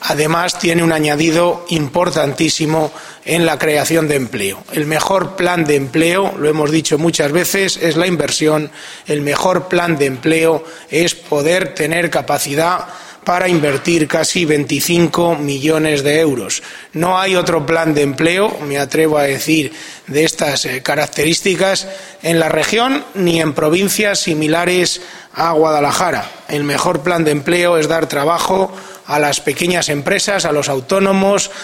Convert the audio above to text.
además tiene un añadido importantísimo en la creación de empleo. El mejor plan de empleo, lo hemos dicho muchas veces, es la inversión. El mejor plan de empleo es poder tener capacidad para invertir casi 25 millones de euros. No hay otro plan de empleo, me atrevo a decir, de estas características en la región ni en provincias similares a Guadalajara. El mejor plan de empleo es dar trabajo a las pequeñas empresas, a los autónomos,